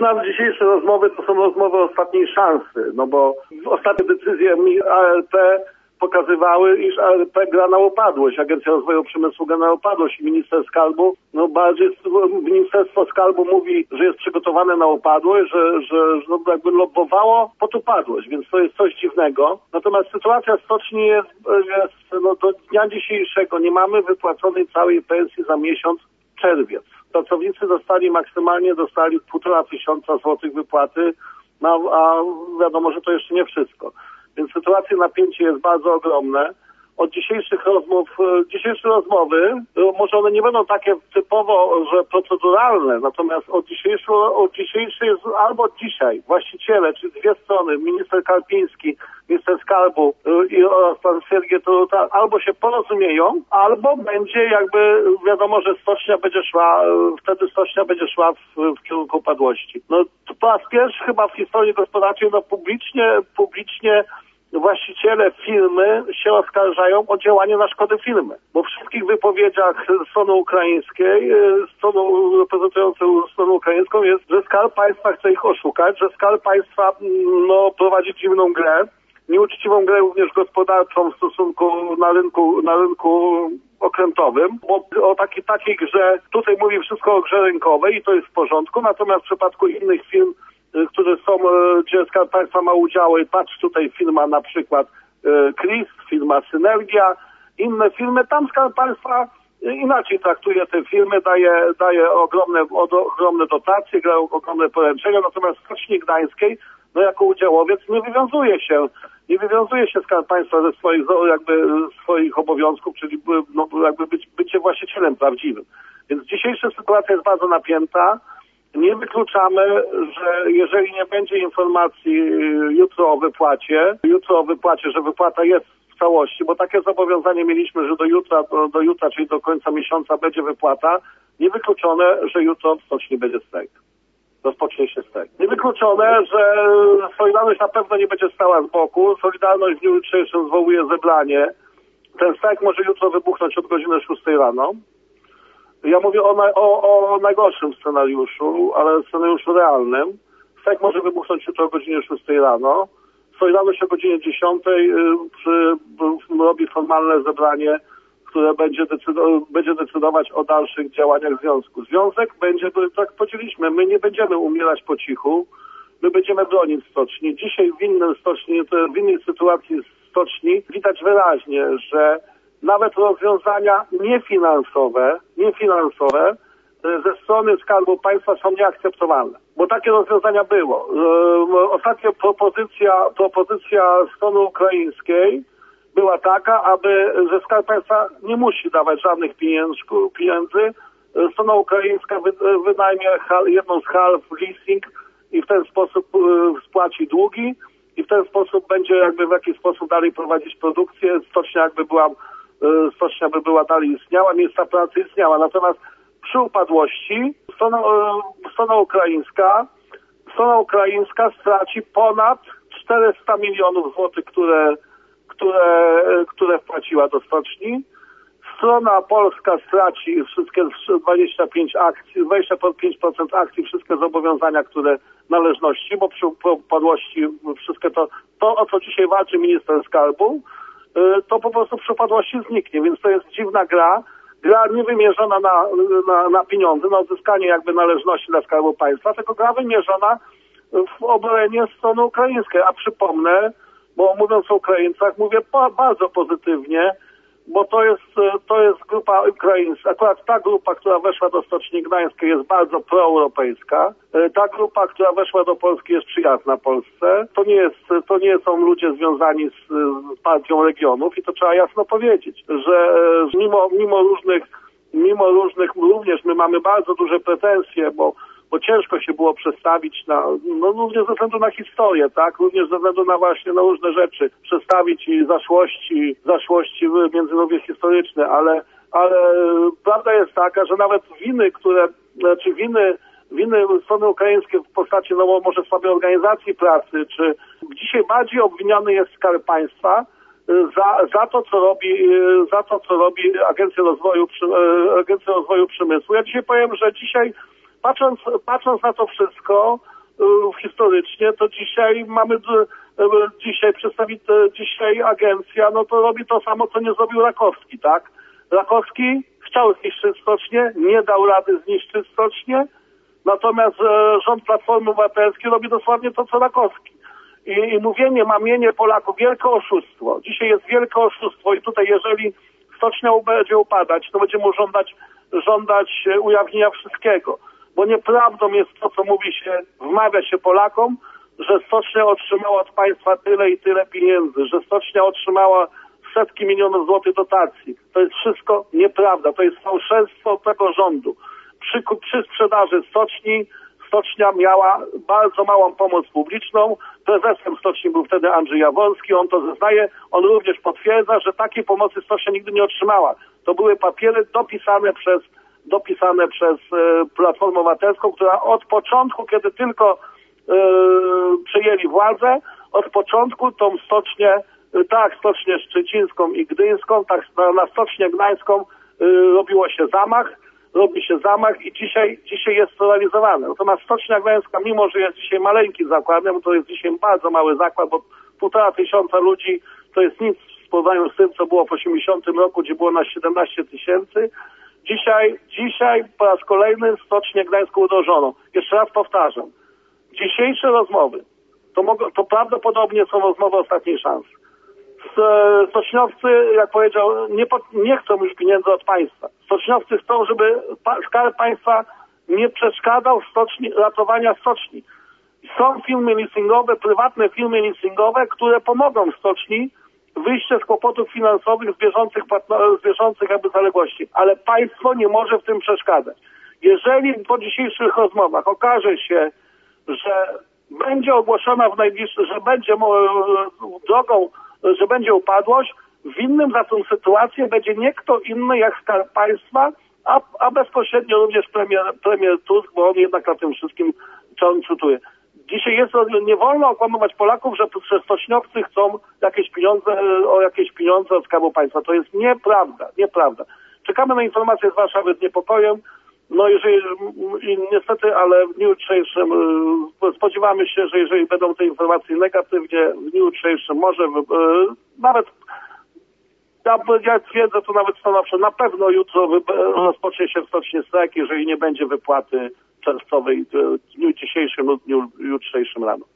nas dzisiejsze rozmowy to są rozmowy ostatniej szansy, no bo ostatnie decyzje ARP pokazywały, iż ARP gra na upadłość. Agencja Rozwoju Przemysłu gra na upadłość i minister skarbu, Ministerstwo Skarbu mówi, że jest przygotowane na upadłość, że jakby lobbowało pod upadłość, więc to jest coś dziwnego. Natomiast sytuacja stoczni jest do dnia dzisiejszego nie mamy wypłaconej całej pensji za miesiąc czerwiec. Pracownicy maksymalnie dostali 1500 złotych wypłaty, a wiadomo, że to jeszcze nie wszystko. Więc sytuacja, napięcie jest bardzo ogromne. Od dzisiejsze rozmowy, może one nie będą takie typowo, że proceduralne, natomiast od dzisiejszej jest albo dzisiaj właściciele, czyli dwie strony, minister Karpiński, minister skarbu oraz pan Sergiej Toruta, albo się porozumieją, albo będzie jakby wiadomo, że stocznia będzie szła w kierunku upadłości. No to po raz pierwszy chyba w historii gospodarczej publicznie właściciele firmy się oskarżają o działanie na szkodę firmy. Bo w wszystkich wypowiedziach strony ukraińskiej, stronu reprezentującą stronę ukraińską jest, że Skarb Państwa chce ich oszukać, że Skarb Państwa prowadzi dziwną grę, nieuczciwą grę również gospodarczą w stosunku na rynku okrętowym, bo o takiej grze, tutaj mówi wszystko o grze rynkowej i to jest w porządku, natomiast w przypadku innych firm, które są, gdzie Skarb Państwa ma udziały, patrz tutaj firma na przykład KRIS, firma Synergia, inne firmy, tam Skarb Państwa inaczej traktuje te firmy, daje ogromne dotacje, ogromne poręczenia, natomiast w Stoczni Gdańskiej, jako udziałowiec nie wywiązuje się Skarb Państwa ze swoich obowiązków, czyli bycie właścicielem prawdziwym. Więc dzisiejsza sytuacja jest bardzo napięta. Nie wykluczamy, że jeżeli nie będzie informacji jutro o wypłacie, że wypłata jest w całości, bo takie zobowiązanie mieliśmy, że do jutra, czyli do końca miesiąca będzie wypłata, niewykluczone, że jutro w stoczni będzie strajk. Rozpocznie się strajk. Niewykluczone, że Solidarność na pewno nie będzie stała z boku. Solidarność w dniu jutrzejszym zwołuje zebranie. Ten strajk może jutro wybuchnąć od godziny 6 rano. Ja mówię o najgorszym scenariuszu, ale scenariuszu realnym. Strajk może wybuchnąć jutro o godzinie 6 rano. Solidarność o godzinie 10 robi formalne zebranie, które będzie decydować o dalszych działaniach związku. Związek będzie, tak powiedzieliśmy, my nie będziemy umierać po cichu, my będziemy bronić stoczni. Dzisiaj w innej sytuacji stoczni widać wyraźnie, że nawet rozwiązania niefinansowe ze strony Skarbu Państwa są nieakceptowalne. Bo takie rozwiązania było. Ostatnia propozycja strony ukraińskiej była taka, że Skarb Państwa nie musi dawać żadnych pieniędzy. Strona ukraińska wynajmie jedną z hal w leasing i w ten sposób spłaci długi i w ten sposób będzie w jakiś sposób dalej prowadzić produkcję. Stocznia by była dalej istniała, miejsca pracy istniała. Natomiast przy upadłości strona ukraińska straci ponad 400 milionów złotych, które wpłaciła do stoczni. Strona polska straci wszystkie 25% akcji, wszystkie zobowiązania, należności, bo przy upadłości wszystkie to o co dzisiaj walczy minister skarbu, to po prostu przy upadłości zniknie, więc to jest dziwna gra nie wymierzona na pieniądze, na odzyskanie należności dla Skarbu Państwa, tylko gra wymierzona w obronię strony ukraińskiej. A przypomnę, bo mówiąc o Ukraińcach, mówię bardzo pozytywnie, bo to jest grupa ukraińska. Akurat ta grupa, która weszła do Stoczni Gdańskiej, jest bardzo proeuropejska. Ta grupa, która weszła do Polski, jest przyjazna Polsce. To nie są ludzie związani z partią regionów i to trzeba jasno powiedzieć, że mimo różnych również my mamy bardzo duże pretensje, bo ciężko się było przestawić również ze względu na historię, tak? Również ze względu na różne rzeczy. Przestawić i zaszłości międzynarodowe historyczne, ale prawda jest taka, że nawet winy strony ukraińskiej w postaci może słabej organizacji pracy, czy dzisiaj bardziej obwiniony jest Skarb Państwa za to, co robi Agencja Rozwoju Przemysłu. Ja dzisiaj powiem, że dzisiaj patrząc na to wszystko, historycznie, to dzisiaj mamy, dzisiaj agencja, no to robi to samo, co nie zrobił Rakowski, tak? Rakowski chciał zniszczyć stocznię, nie dał rady zniszczyć stocznię, natomiast rząd Platformy Obywatelskiej robi dosłownie to, co Rakowski. I mówienie, mamienie Polaków, wielkie oszustwo. Dzisiaj jest wielkie oszustwo i tutaj jeżeli stocznia będzie upadać, to będziemy żądać ujawnienia wszystkiego. Bo nieprawdą jest to, co wmawia się Polakom, że stocznia otrzymała od państwa tyle i tyle pieniędzy, że stocznia otrzymała setki milionów złotych dotacji. To jest wszystko nieprawda. To jest fałszerstwo tego rządu. Przy sprzedaży stoczni stocznia miała bardzo małą pomoc publiczną. Prezesem stoczni był wtedy Andrzej Jaworski. On to zeznaje. On również potwierdza, że takiej pomocy stocznia nigdy nie otrzymała. To były papiery dopisane przez Platformę Obywatelską, która od początku, kiedy tylko przejęli władzę, od początku tą stocznię, tak stocznię szczecińską i gdyńską, tak na stocznię gdańską robi się zamach i dzisiaj jest to realizowane. Natomiast stocznia gdańska, mimo że jest dzisiaj maleńkim zakładem, to jest dzisiaj bardzo mały zakład, bo 1500 ludzi to jest nic w porównaniu z tym, co było w 80 roku, gdzie było na 17 000. Dzisiaj po raz kolejny stocznię gdańską udrożono. Jeszcze raz powtarzam. Dzisiejsze rozmowy to prawdopodobnie są rozmowy ostatniej szansy. Stoczniowcy, jak powiedział, nie chcą już pieniędzy od państwa. Stoczniowcy chcą, żeby Skarb Państwa nie przeszkadzał w ratowania stoczni. Są firmy leasingowe, prywatne firmy leasingowe, które pomogą stoczni wyjście z kłopotów finansowych z bieżących jakby zaległości. Ale państwo nie może w tym przeszkadzać. Jeżeli po dzisiejszych rozmowach okaże się, że będzie ogłoszona że będzie upadłość, winnym za tę sytuację będzie nie kto inny jak Skarb Państwa, a bezpośrednio również premier Tusk, bo on jednak na tym wszystkim czytuje. Dzisiaj nie wolno okłamywać Polaków, że stoczniowcy chcą jakieś pieniądze od Skarbu Państwa. To jest nieprawda. Czekamy na informacje z Warszawy z niepokojem. No niestety, ale w dniu jutrzejszym spodziewamy się, że jeżeli będą te informacje negatywnie, w dniu jutrzejszym może nawet ja twierdzę to nawet stanowczo, na pewno jutro rozpocznie się w stoczni strajk, jeżeli nie będzie wypłaty czerwcowej w dniu dzisiejszym lub dniu jutrzejszym rano.